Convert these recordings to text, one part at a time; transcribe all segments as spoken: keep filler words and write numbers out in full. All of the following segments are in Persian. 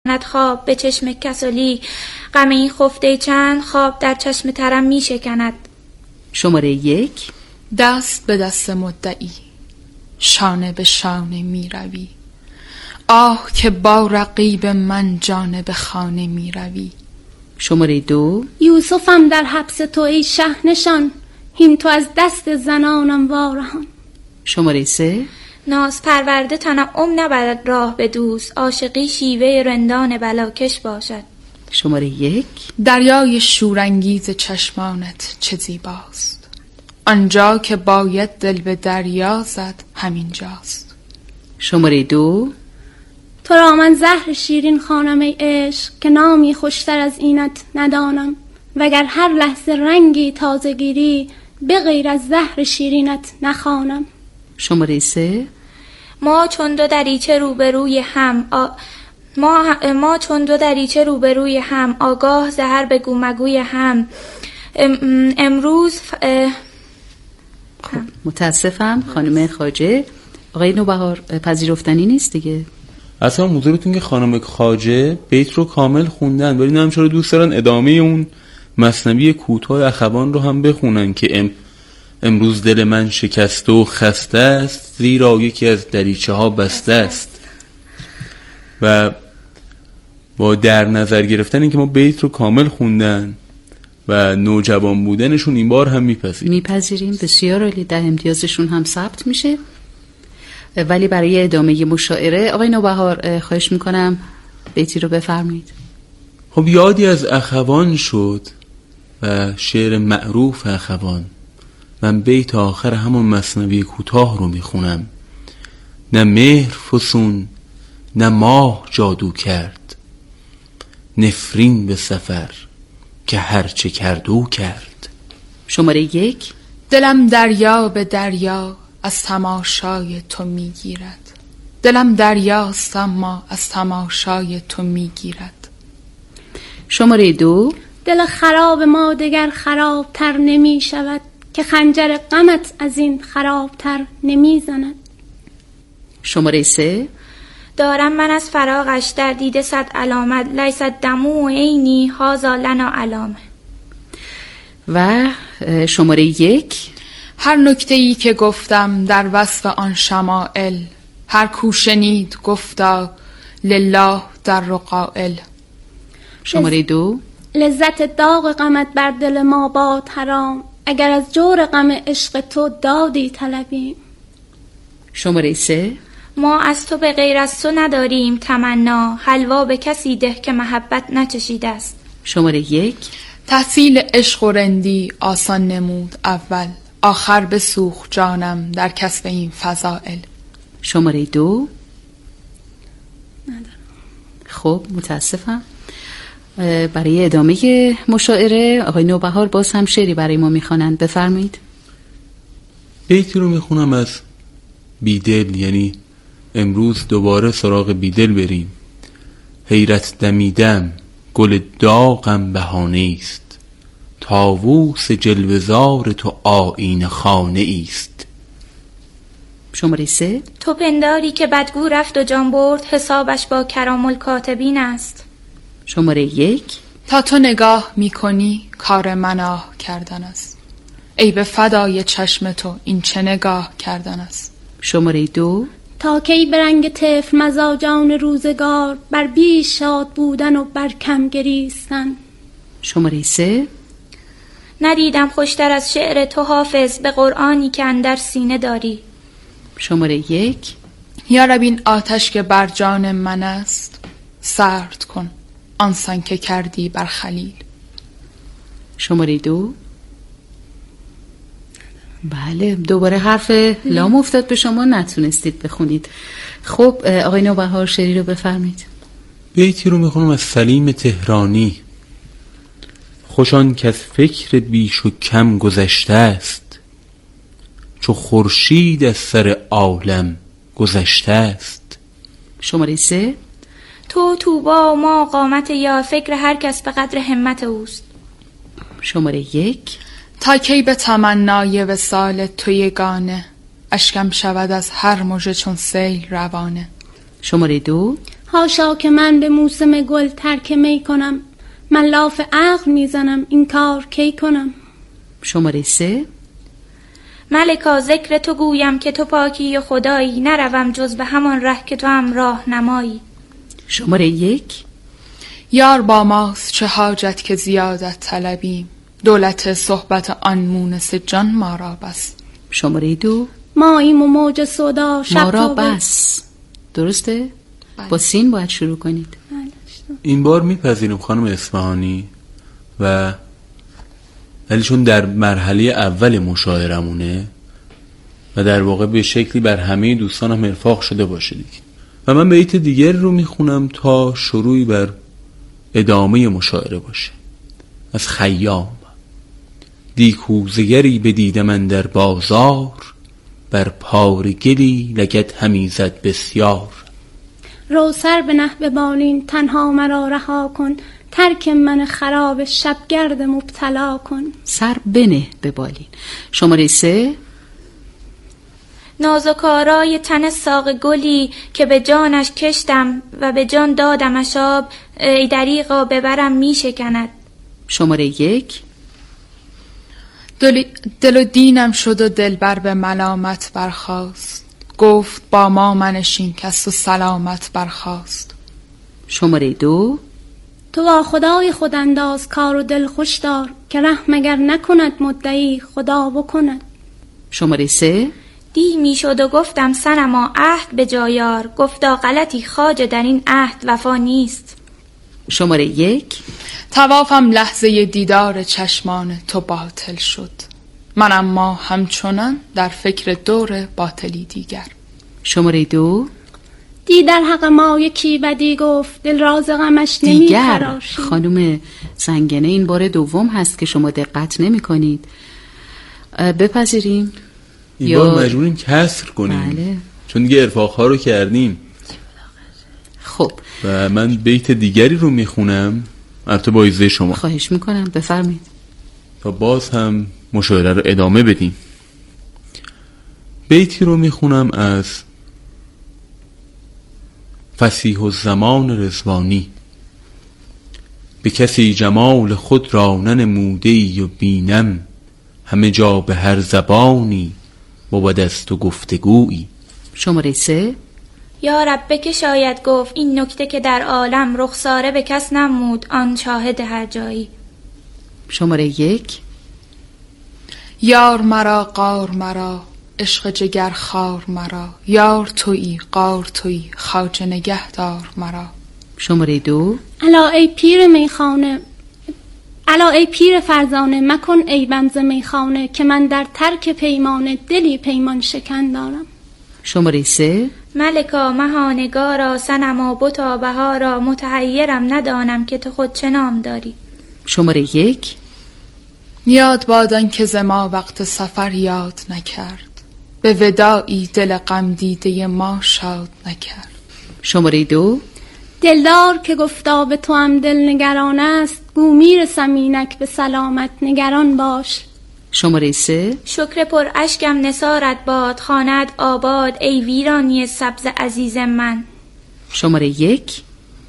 ند خواب به چشم کسلی، غم این خفته چند خواب در چشم ترم می شکند. شماره یک. دست به دست مدعی، شانه به شانه می روی، آه که با رقیب من جانب خانه می روی. شماره دو. یوسفم در حبس تو ای شهنشان، هین تو از دست زنانم وارهان. شماره سه. ناز پرورده تنعم نبرد راه به دوست، عاشقی شیوه رندان بلاکش باشد. شماره یک. دریای شورانگیز چشمانت چه زیباست، آنجا که باید دل به دریا زد همین جاست. شماره دو. تو را من زهر شیرین خوانم ای عشق، که نامی خوشتر از اینت ندانم، وگر هر لحظه رنگی تازه گیری، به غیر از زهر شیرینت نخوانم. شماره سه. ما چون دو دریچه روبروی هم آ... ما... ما چون دو دریچه روبروی هم، آگاه زهر بگو مگوی هم. ام... امروز ف... خب متاسفم خانم خواجه. آقای نوبهار پذیرفتنی نیست دیگه. اصلا موضوع بتون که خانم خواجه بیت رو کامل خوندن، ولی نمیشه چرا دوست دارن ادامه اون مثنوی کوتاه اخوان رو هم بخونن که ام... امروز دل من شکسته و خسته است، زیرا یکی از دریچه ها بسته است. و با در نظر گرفتن اینکه ما بیت رو کامل خوندن و نوجوان بودنشون این بار هم میپذیریم میپذیریم بسیار عالی، ده امتیازشون هم ثبت میشه. ولی برای ادامه مشاعره آقای نوبهار خواهش میکنم بیتی رو بفرمایید. خب یادی از اخوان شد و شعر معروف اخوان. من بیت آخر همون مثنوی کوتاه رو میخونم. نه مهر فسون نه ماه جادو کرد، نفرین به سفر که هرچه کردو کرد. شماره یک. دلم دریا به دریا از تماشای تو میگیرد، دلم دریاست اما از تماشای تو میگیرد. شماره دو. دل خراب ما دگر خرابتر نمی شود، که خنجر غمت از این خرابتر نمی زند. شماره سه. دارم من از فراغش در دیده صد علامت، لیست دمو عینی هازا لنا علامه. و شماره یک. هر نکته‌ای که گفتم در وصف آن شمائل، هر کو شنید گفتا لله در رقائل. شماره دو. لذت داغ غمت بر دل ما باد حرام، اگر از جور غم عشق تو دادی طلبیم. شماره سه. ما از تو به غیر از تو نداریم تمنا، حلوا به کسی ده که محبت نچشیده است. شماره یک. تحصیل عشق و رندی آسان نمود اول، آخر بسوخت جانم در کسب این فضائل. شماره دو. ندارم. خب متاسفم. برای ادامه مشاعره آقای نوبهار باز هم شعری برای ما میخوانند، بفرمایید. بیتی رو میخونم از بیدل، یعنی امروز دوباره سراغ بیدل بریم. حیرت دمیدم گل داغم بهانه است، طاووس جلوه‌زار تو آیینه خانه است. شماره سه. تو پنداری که بدگو رفت و جان برد، حسابش با کرام الکاتبین است. شماره یک. تا تو نگاه میکنی کار من آه کردن است، ای به فدای چشم تو این چه نگاه کردن است. شماره دو. تا کی به رنگ طفل مزاجان روزگار، بر بیش شاد بودن و بر کم گریستن. شماره سه. ندیدم خوشتر از شعر تو حافظ، به قرآنی که اندر سینه داری. شماره یک. یا رب این آتش که بر جان من است، سرد کن آنسان که کردی بر خلیل. شماره دو. بله دوباره حرف لام افتاد به شما، نتونستید بخونید. خب آقای نوبهار شعری رو بفرمایید. بیتی رو میخونم از سلیم تهرانی. خوشان که از فکر بیش و کم گذشته است، چو خورشید از سر عالم گذشته است. شماره سه. تو توبا و ما قامت یا، فکر هر کس به قدر همت اوست. شماره یک. تا کی به تمنای وصال تو یگانه، اشکم شود از هر مژه چون سیل روانه. شماره دو. هاشا که من به موسم گل ترک می کنم، من لاف عقل میزنم این کار کی کنم. شماره سه. ملکا ذکر تو گویم که تو پاکی و خدایی، نروم جز به همان ره که تو هم راه نمایی. شماره یک. یار با ماست چه حاجت که زیادت طلبیم، دولت صحبت آن مونس جان ما را بس. شماره دو. ماییم و موج سودا شب ما را تا بس. درسته؟ با سین باید شروع کنید. این بار میپذیریم خانم اصفهانی و ولی چون در مرحله اول مشاعرمونه و در واقع به شکلی بر همه دوستانم ارفاق شده باشه دیگه، و من بیت دیگر رو میخونم تا شروعی بر ادامه مشاعره باشه. از خیام. دیکوزگری بدیدم من در بازار، بر پارگلی لگد همی زد بسیار. رو سر به نهب بالین تنها مرا رها کن، ترک من خراب شبگرد مبتلا کن. سر بنه به بالین. شماره سه. نازکارای تن ساق گلی که به جانش کشتم و به جان دادمش آب، ای دریغا ببرم می شکند. شماره یک. دل, دل و دینم شد و دلبر به ملامت برخاست، گفت با ما منشین کس و سلامت برخاست. شماره دو. تو با خدای خود انداز کار و دل خوش دار، که رحم اگر نکند مدعی خدا بکند. شماره سه. دی می شد و گفتم صنما عهد به جایار، گفتا غلطی خواجه در این عهد وفا نیست. شماره یک. توافم لحظه دیدار چشمان تو باطل شد، من اما همچنان در فکر دور باطلی دیگر. شماره دو. دی در حق ما یکی بدی گفت، دل راز غمش نمی دیگر. خراشی. خانم زنگنه این بار دوم هست که شما دقت نمی کنید. بپذیریم این یا بار مجبوریم کسر کنیم. بله. چون دیگه ارفاقها رو کردیم. خب و من بیت دیگری رو میخونم البته با اجازه شما. خواهش میکنم بفرمایید تا باز هم مشاعره رو ادامه بدیم. بیتی رو میخونم از فصیح الزمان رضوانی. به کسی جمال خود را ننموده‌ای و بینم، همه جا به هر زبانی بود از تو گفتگویی. شماره سه. یا رب که شاید گفت این نکته که در عالم رخساره به کس نمود، آن شاهد هر جایی. شماره یک. یار مرا قار مرا عشق جگر خار مرا، یار تویی قار تویی خواجه نگهدار مرا. شماره دو. الا ای پیر میخانه الا ای پیر فرزانه، مکن ای بمز میخانه، که من در ترک پیمانه دلی پیمان شکن دارم. شماره سه. ملکا مهانگارا صنما بتا بهارا، متحیرم ندانم که تو خود چه نام داری. شماره یک. یاد بادن که ز ما وقت سفر یاد نکرد، به وداعی دل غم دیده ما شاد نکرد. شماره دو. دلدار که گفتا به تو هم دل نگران است، گو میرسم اینک به سلامت نگران باش. شماره سه. شکر پر اشکم نثارت باد، خانت آباد ای ویرانی سبز عزیز من. شماره یک.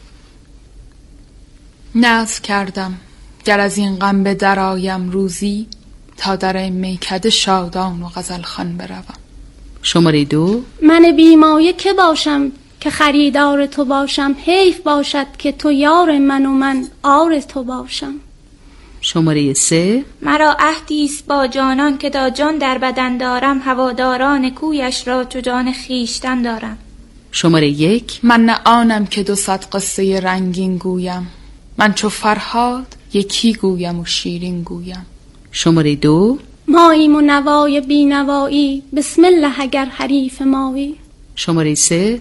ناز کردم گر از این غم به درایم روزی، تا در میکده شادان و غزل خوان بروم. شماره دو. من بیمایه که باشم که خریدار تو باشم، حیف باشد که تو یار من و من آر تو باشم. شماره سه. مرا عهدیست با جانان که تا جان در بدن دارم، هواداران کویش را چو جان خیشتن دارم. شماره یک. من نه آنم که دو صد قصه رنگین گویم، من چو فرهاد یکی گویم و شیرین گویم. شماره دو. ماییم و نوای بی نوایی، بسم الله اگر حریف ماوی. شماره سه.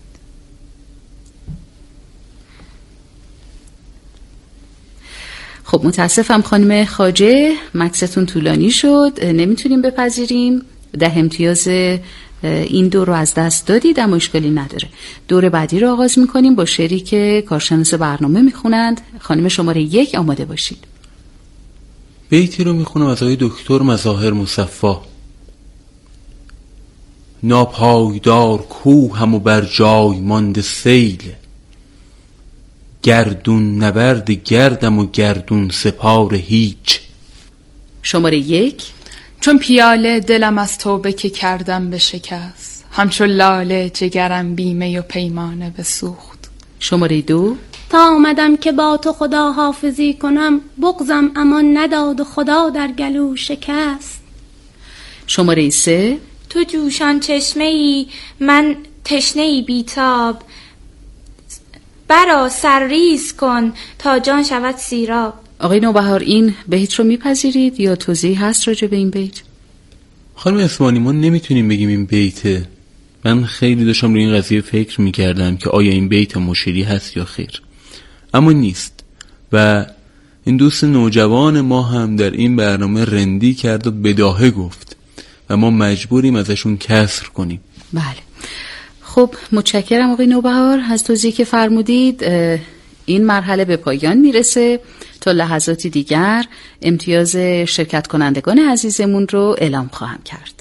خب متاسفم خانم خواجه، مکستون طولانی شد، نمیتونیم بپذیریم. ده امتیاز این دور رو از دست دادید، اما اشکالی نداره. دور بعدی رو آغاز میکنیم با شعری که کارشناس برنامه میخونند. خانم شماره یک آماده باشید. بیتی رو میخونم از آقای دکتر مظاهر مصفا. ناپایدار کوه هم و بر جای مانده سیل، گردون نبرد گردم و گردون سپار هیچ. شماره یک. چون پیاله دلم از توبه که کردم به شکست، همچون لاله جگرم بیمه و پیمانه به سوخت. شماره دو. تا آمدم که با تو خدا حافظی کنم، بغضم امان نداد و خدا در گلو شکست. شماره سه. تو جوشان چشمه ای من تشنه ای بیتاب، برا سرریز کن تا جان شود سیراب. آقای نوبهار این بیت رو میپذیرید یا توضیح هست راجع به این بیت؟ خانم اسمانی ما نمیتونیم بگیم این بیته. من خیلی داشتم روی این قضیه فکر میکردم که آیا این بیت مشیری هست یا خیر، اما نیست. و این دوست نوجوان ما هم در این برنامه رندی کرد و بداهه گفت و ما مجبوریم ازشون کسر کنیم. بله خب متشکرم آقای نوبهار از توضیحی که فرمودید. این مرحله به پایان میرسه. تا لحظاتی دیگر امتیاز شرکت کنندگان عزیزمون رو اعلام خواهم کرد.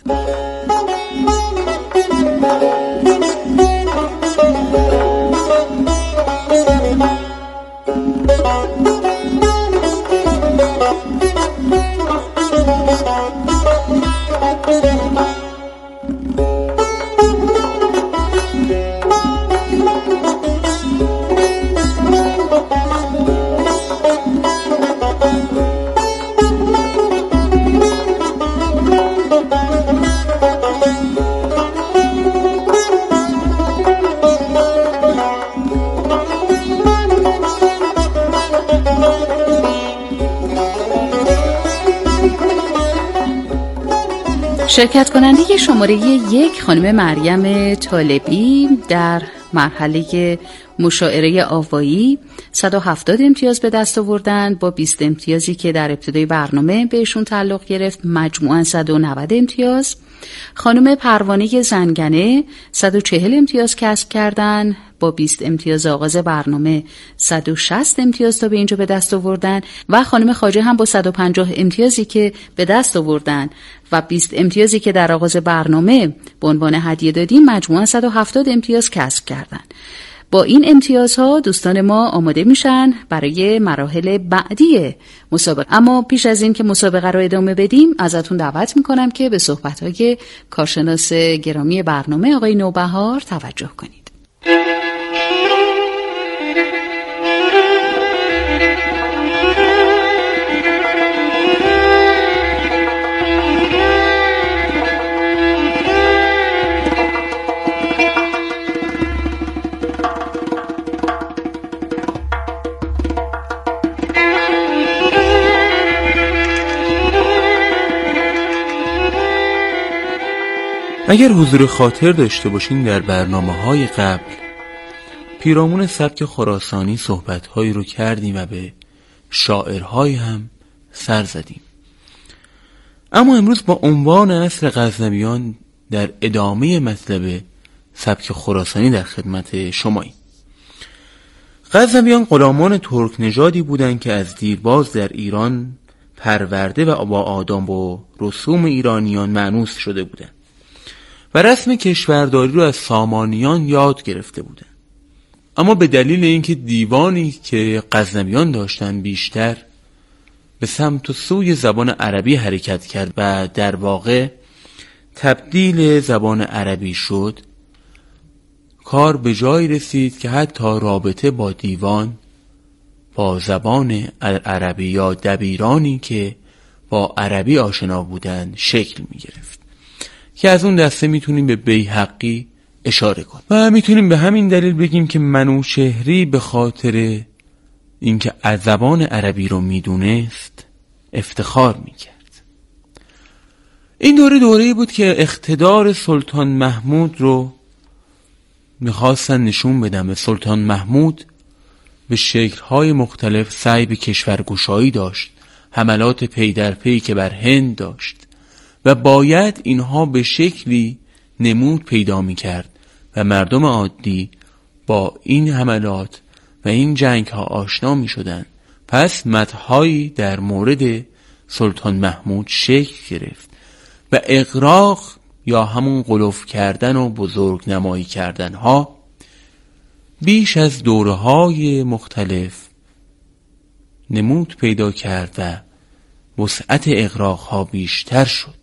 شرکت کننده شماره یک خانم مریم طالبی در مرحله مشاعره آوایی صد و هفتاد امتیاز به دست آوردن با بیست امتیازی که در ابتدای برنامه بهشون تعلق گرفت، مجموعاً صد و نود امتیاز. خانم پروانه زنگنه صد و چهل امتیاز کسب کردن با بیست امتیاز آغاز برنامه، صد و شصت امتیاز تا به اینجا به دست آوردن و خانم خواجه هم با صد و پنجاه امتیازی که به دست آوردن و بیست امتیازی که در آغاز برنامه به عنوان هدیه دادیم مجموعاً صد و هفتاد امتیاز کسب کردن. با این امتیازها دوستان ما آماده میشن برای مراحل بعدی مسابقه. اما پیش از این که مسابقه رو ادامه بدیم ازتون دعوت میکنم که به صحبت‌های کارشناس گرامی برنامه آقای نوبهار توجه کنید. اگر حضور خاطر داشته باشین در برنامه‌های قبل پیرامون سبک خراسانی صحبت‌هایی رو کردیم و به شاعرهای هم سر زدیم. اما امروز با عنوان اصل غزنویان در ادامه مطلب سبک خراسانی در خدمت شماییم. غزنویان غلامان ترک نژادی بودند که از دیرباز در ایران پرورده و با آداب و رسوم ایرانیان مانوس شده بودند و رسم کشورداری رو از سامانیان یاد گرفته بودند. اما به دلیل اینکه دیوانی که غزنویان داشتن بیشتر به سمت و سوی زبان عربی حرکت کرد و در واقع تبدیل زبان عربی شد، کار به جایی رسید که حتی رابطه با دیوان با زبان عربی یا دبیرانی که با عربی آشنا بودند شکل می گرفت که از اون دسته میتونیم به بیهقی اشاره کنیم و میتونیم به همین دلیل بگیم که منوچهری به خاطر اینکه از زبان عربی رو میدونست افتخار میکرد. این دوره دوره‌ای بود که اقتدار سلطان محمود رو میخواستن نشون بدن و سلطان محمود به شکل‌های مختلف سعی به کشورگشایی داشت، حملات پی در پی که بر هند داشت و باید اینها به شکلی نمود پیدا می کرد و مردم عادی با این حملات و این جنگ ها آشنا می شدن. پس مدحهایی در مورد سلطان محمود شکل گرفت و اغراق یا همون غلوف کردن و بزرگ نمایی کردن ها بیش از دوره‌های مختلف نمود پیدا کرد و وسعت اغراق‌ها بیشتر شد.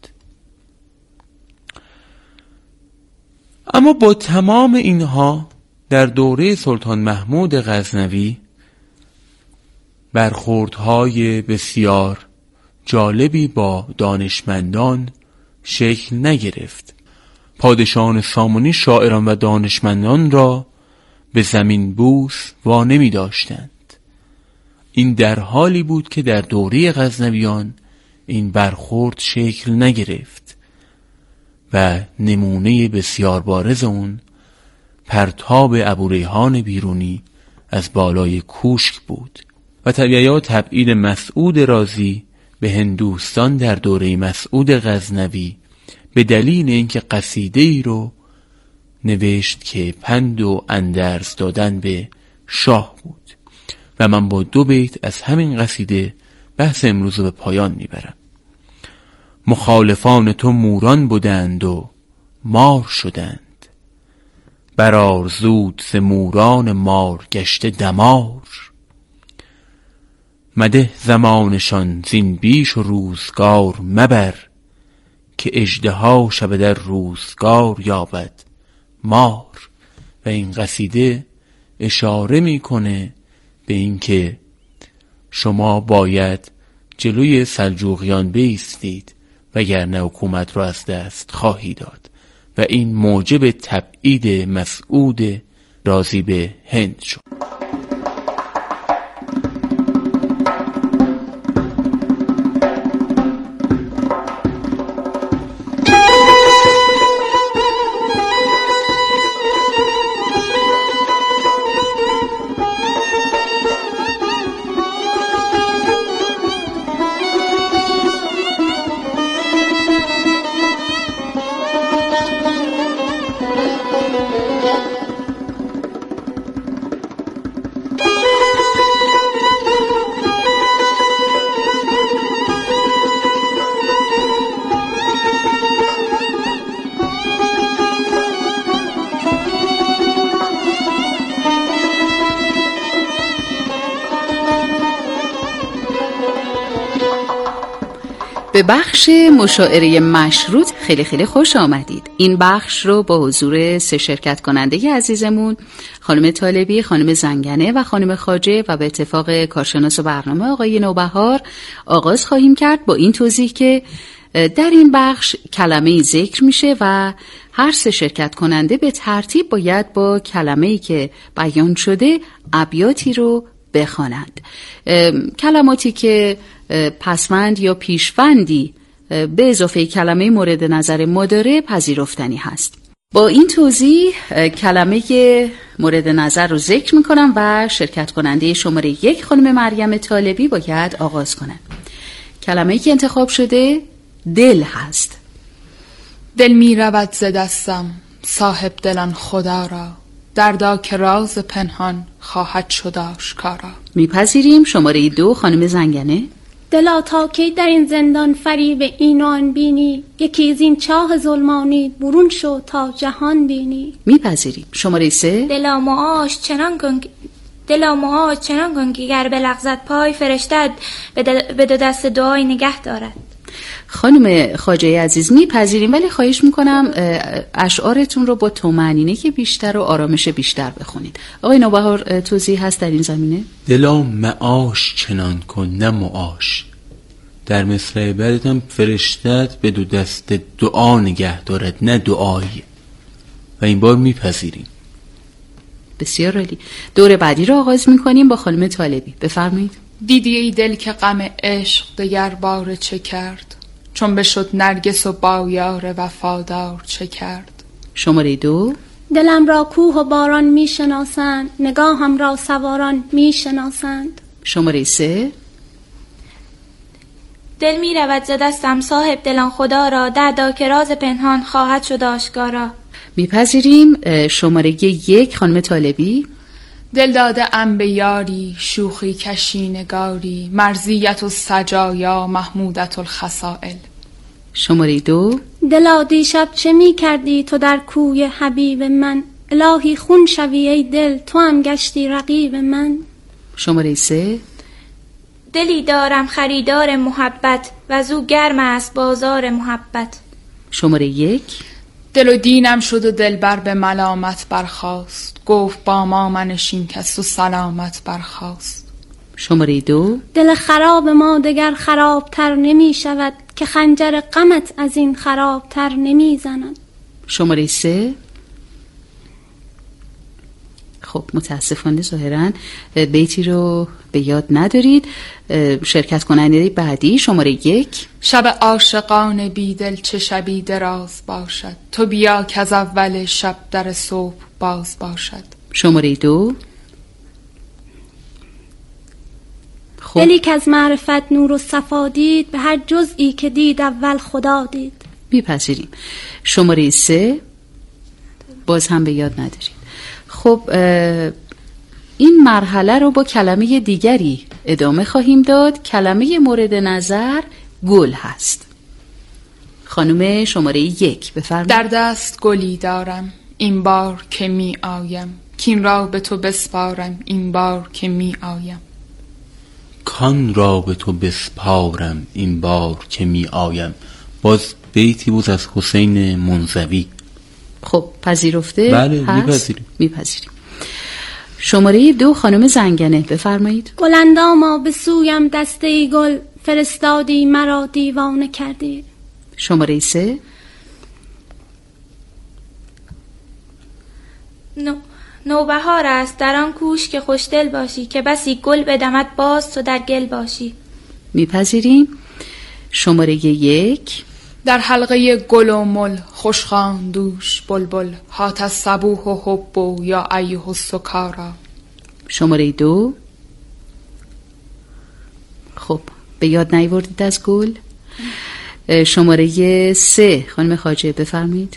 اما با تمام اینها در دوره سلطان محمود غزنوی برخوردهای بسیار جالبی با دانشمندان شکل نگرفت. پادشاهان سامانی شاعران و دانشمندان را به زمین بوس وا نمی داشتند. این در حالی بود که در دوره غزنویان این برخورد شکل نگرفت و نمونه بسیار بارز اون پرتاب ابوریحان بیرونی از بالای کوشک بود و طبیعیات تبعید مسعود رازی به هندوستان در دوره مسعود غزنوی به دلیل اینکه قصیده ای رو نوشت که پند و اندرز دادن به شاه بود و من با دو بیت از همین قصیده بحث امروز رو به پایان میبرم. مخالفان تو موران بودند و مار شدند، برار زود ز موران مار گشته دمار. مده زمانشان زین بیش و روزگار مبر، که اژدها شب در روزگار یابد مار. و این قصیده اشاره میکنه به اینکه شما باید جلوی سلجوقیان بایستید وگرنه حکومت را از دست خواهی داد و این موجب تبعید مسعود رازی به هند شد. به بخش مشاعره مشروط خیلی خیلی خوش آمدید. این بخش رو با حضور سه شرکت کننده عزیزمون، خانم طالبی، خانم زنگنه و خانم خواجه و به اتفاق کارشناس برنامه آقای نوبهار آغاز خواهیم کرد با این توضیح که در این بخش کلمه‌ای ذکر میشه و هر سه شرکت کننده به ترتیب باید با کلمه‌ای که بیان شده ابیاتی رو بخوانند. کلماتی که پسوند یا پیشوندی به اضافه کلمه مورد نظر ما داره پذیرفتنی هست. با این توضیح کلمه مورد نظر رو ذکر میکنم و شرکت کننده شماره یک خانم مریم طالبی باید آغاز کنن. کلمه‌ای که انتخاب شده دل هست. دل می رود ز دستم صاحب دلان خدا را، دردا که راز پنهان خواهد شد آشکارا. میپذیریم. شماره دو خانم زنگنه. دلا تا کی در این زندان فریب این و آن بینی، یکی از این چاه ظلمانی برون شو تا جهان بینی. میپذیریم. شماره سه. دلا معاش چنان کن دلا معاش چنان کن که گر بلغزد پای، فرشتد به دو دست دعای نگه دارد. خانم خواجه عزیز میپذیریم، ولی خواهش میکنم اشعارتون رو با طمأنینه که بیشتر و آرامش بیشتر بخونید. آقای نوبهار توضیح هست در این زمینه؟ دلا معاش چنان کن نه معاش. در مصرع بعدت هم فرشتت به دو دست دعا نگه دارد نه دعایی. و این بار میپذیریم. بسیار عالی. دور بعدی رو آغاز میکنیم با خانم طالبی. بفرمایید. دیدی ای دل که غم عشق دگر بار چه کرد، چون بشد نرگس و با یار وفادار چه کرد. شماره دو. دلم را کوه و باران می شناسند، نگاهم را سواران می شناسند. شماره سه. دل می رود ز دستم صاحب دلان خدا را، دردا که راز پنهان خواهد شد آشکارا. میپذیریم. شماره یک خانم طالبی. دل داده ام به یاری شوخی کشی نگاری، مرزیت و سجایا محمودت الخصائل. شماره دو. دلا دیشب چه می کردی تو در کوی حبیب من، الهی خون شوی ای دل، تو هم گشتی رقیب من. شماره سه. دلی دارم خریدار محبت، وزو گرم است بازار محبت. شماره یک. دل و دینم شد و دلبر به ملامت برخاست، گفت با ما منشین کس و سلامت برخاست. شماره دو. دل خراب ما دگر خرابتر نمی شود، که خنجر غمت از این خرابتر نمی زند. شماره سه. خب متاسفانه ظاهراً بیتی رو به یاد ندارید. شرکت کننده بعدی شماره یک. شب عاشقان بیدل چه شبی دراز باشد، تو بیا که از اول شب در صبح باز باشد. شماره دو. خب. دلی که از معرفت نور و صفا دید، به هر جزئی که دید اول خدا دید. میپذیریم. شماره سه. باز هم به یاد ندارید. خب این مرحله رو با کلمه دیگری ادامه خواهیم داد. کلمه مورد نظر گل هست. خانم شماره یک بفرمایید. در دست گلی دارم این بار که می آیم، کین را به تو بسپارم این بار که می آیم. کان را به تو بسپارم این بار که می آیم. باز بیتی بود از حسین منزوی. خب پذیرفته؟ بله میپذیریم. میپذیریم. شماره دو خانم زنگنه بفرمایید. گلنداما به سویم دسته گل، فرستادی مرا دیوانه کردی. شماره سه. نو نوبهار است در آن کوش که خوشدل باشی، که بسی گل بدمد باز تو در گل باشی. میپذیریم. شماره یک. در حلقه گل و مل خوشخوان دوش بلبل، هات از صبوح و حب یا ایه السکارا. شماره دو. خب به یاد نیاوردید از گل. شماره سه خانم خواجه بفرمایید.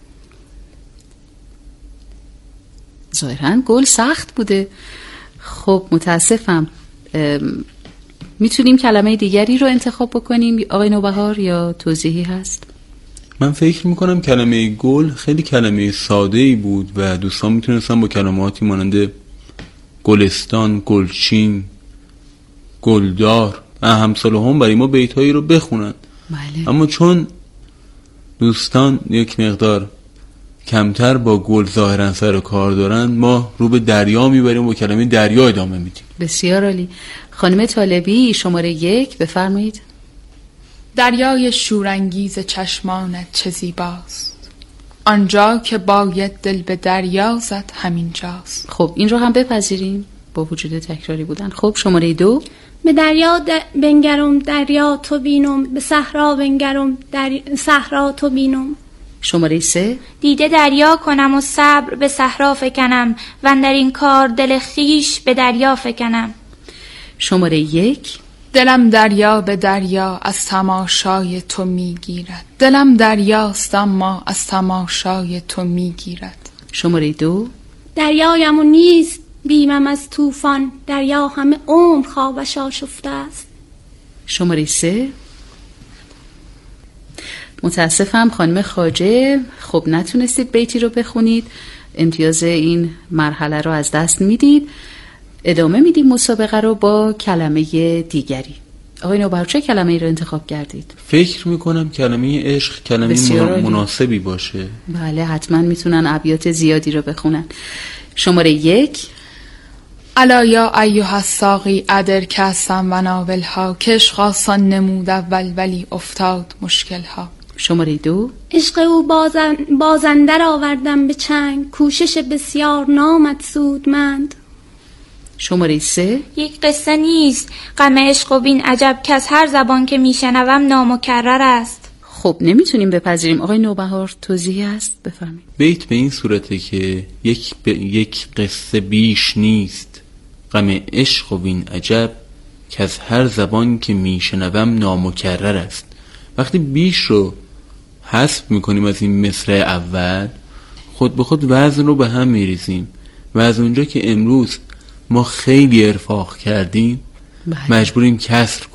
ظاهراً گل سخت بوده. خب متاسفم. میتونیم کلمه دیگری رو انتخاب بکنیم آقای نوبهار یا توضیحی هست؟ من فکر میکنم کلمه گل خیلی کلمه ساده‌ای بود و دوستان میتونستن با کلماتی مانند گلستان، گلچین، گلدار همسال هم برای ما بیتایی رو بخونن. بله. اما چون دوستان یک مقدار کمتر با گل ظاهرا سر کار دارن، ما رو به دریا میبریم و کلمه دریا ادامه میدیم. بسیار عالی. خانم طالبی شماره یک بفرمایید. دریای شورانگیز چشمانت چه زیباست، آنجا که باید دل به دریا زد همین جاست. خب این رو هم بپذیریم با وجود تکراری بودن. خب شماره دو. به دریا د... بنگرم دریا تو بینم، به صحرا بنگرم در... صحرا تو بینم. شماره سه. دیده دریا کنم و صبر به صحرا فکنم، و در این کار دل خیش به دریا فکنم. شماره یک. دلم دریا به دریا از تماشای تو میگیرد، دلم دریاست اما از تماشای تو میگیرد. شماره دو. دریایم و نیست بیمم از طوفان، دریا همه عمر خوابش آشفته است. شماره سه. متاسفم خانم خواجه، خب نتونستید بیتی رو بخونید، امتیاز این مرحله رو از دست میدید. ادامه میدیم مسابقه رو با کلمه دیگری. آقای نوبهار چه کلمه ای رو انتخاب کردید؟ فکر میکنم کلمه عشق کلمه مناسبی باشه. بله حتما میتونن ابیات زیادی رو بخونن. شماره یک. الا یا ایها الساقی ادر کاسم و ناولها، که عشق آسان نمود اول ولی افتاد مشکلها. شماره دو. عشق او بازن بازندر آوردم به چنگ، کوشش بسیار نامد سودمند. شماره سه. یک قصه نیست غم عشق و بین عجب، که از هر زبان که میشنوم نامکرر است. خب نمیتونیم بپذیریم. آقای نوبهار توضیحی هست بفرمایید. بیت به این صورته که یک ب... یک قصه بیش نیست غم عشق و بین عجب، که از هر زبان که میشنوم نامکرر است. وقتی بیش رو حذف میکنیم از این مصرع اول، خود به خود وزن رو به هم میریزیم و از اونجا که امروز ما خیلی ارفاق کردیم، بله، مجبوریم کسر کنیم.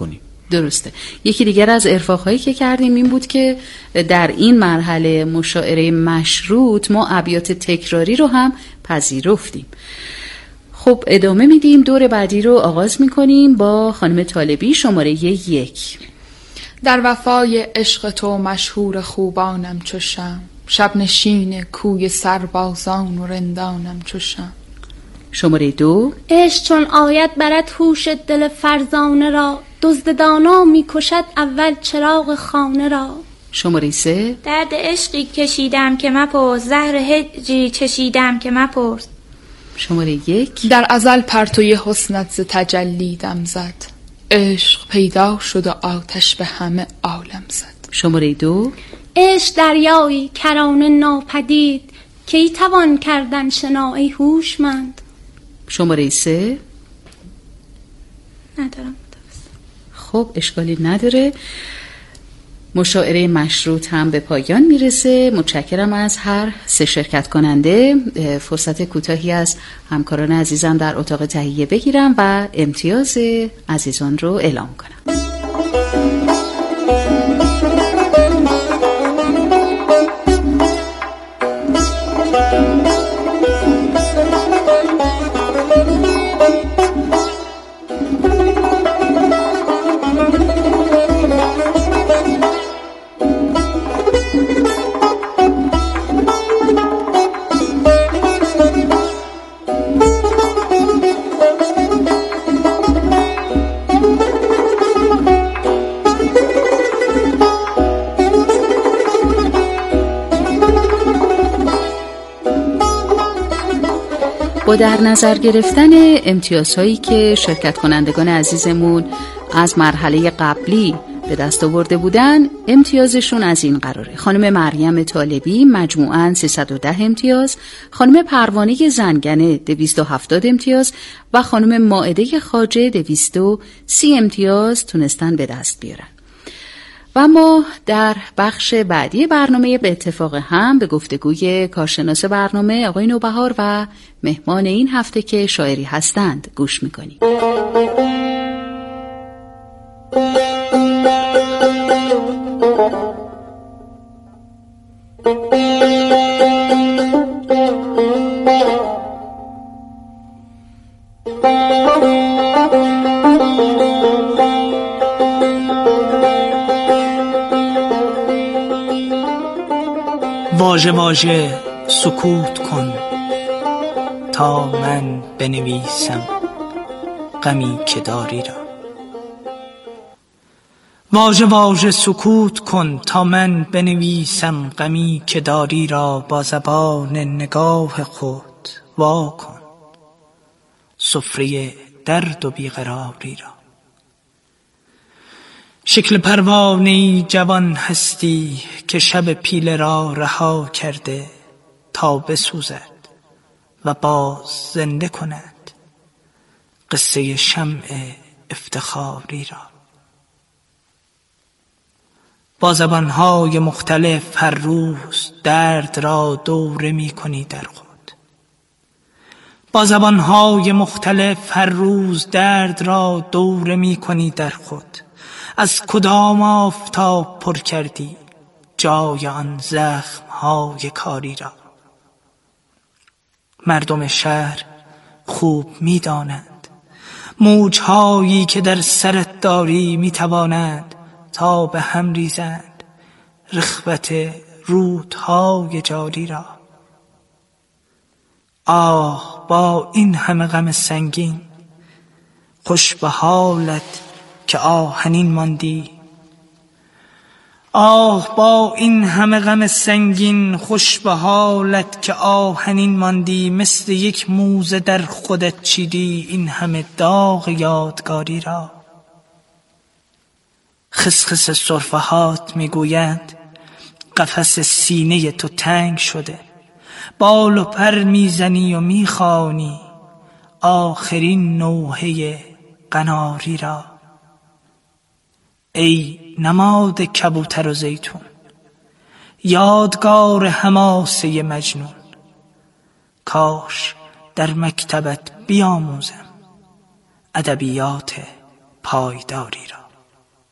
درسته. یکی دیگر از ارفاق‌هایی که کردیم این بود که در این مرحله مشاعره مشروط ما ابیات تکراری رو هم پذیرفتیم. خب ادامه میدیم، دور بعدی رو آغاز میکنیم با خانم طالبی، شماره یک. در وفای عشق تو مشهور خوبانم چو شمع، شب نشین کوی سربازان و رندانم چو شمع. شماره دو. عشق چون آید برد هوش دل فرزانه را، دزد دانا می کشد اول چراغ خانه را. شماره سه. درد عشقی کشیدم که مپرس، زهر هجری چشیدم که مپرس. شماره یک. در ازل پرتوی حسنت ز تجلی دم زد، عشق پیدا شد و آتش به همه عالم زد. شماره دو. عشق دریایی کرانه ناپدید، کی توان کردن شناعی هوشمند. شماره سه. ندارم. خب اشکالی نداره. مشاعره مشروط هم به پایان میرسه. متشکرم از هر سه شرکت کننده. فرصت کوتاهی از همکاران عزیزم در اتاق تهیه بگیرم و امتیاز عزیزان رو اعلام کنم. با در نظر گرفتن امتیازهایی که شرکت کنندگان عزیزمون از مرحله قبلی به دست آورده بودن، امتیازشون از این قراره: خانم مریم طالبی مجموعاً سیصد و ده امتیاز، خانم پروانه زنگنه دویست و هفتاد امتیاز و خانم مائده خواجه دویست و سی امتیاز تونستن به دست بیارن. و ما در بخش بعدی برنامه به اتفاق هم به گفتگوی کارشناس برنامه آقای نوبهار و مهمان این هفته که شاعری هستند گوش میکنیم. واژه واژه سکوت کن تا من بنویسم غمی که داری را. واژه واژه سکوت کن تا من بنویسم غمی که داری را، با زبان نگاه خود وا کن سفره درد و بیقراری را. شکل پروانه‌ای جوان هستی که شب پیله را رها کرده تا بسوزد و باز زنده کند قصه شمع افتخاری را. با زبانهای مختلف هر روز درد را دوره می کنی در خود. با زبانهای مختلف هر روز درد را دوره می کنی در خود. از کدام آفتاب پر کردی جای آن زخم‌های کاری را. مردم شهر خوب می‌دانند موج‌هایی که در سرت داری می‌توانند تا به هم ریزند رخوت رودهای جاری را. آه با این همه غم سنگین خوش به حالت که آهنین ماندی. آه با این همه غم سنگین خوش به حالت که آهنین ماندی. مثل یک موزه در خودت چیدی این همه داغ یادگاری را. خسخس سرفهات میگویند قفس سینه تو تنگ شده. بال و پر میزنی و میخوانی آخرین نوحه قناری را. ای نماد کبوتر و زیتون، یادگار حماسه مجنون، کاش در مکتبت بیاموزم ادبیات پایداری را.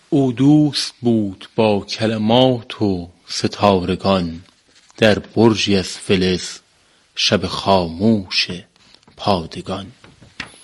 او دوست بود با کلمات و ستارگان، در برجی از فلز شب خاموش پادگان.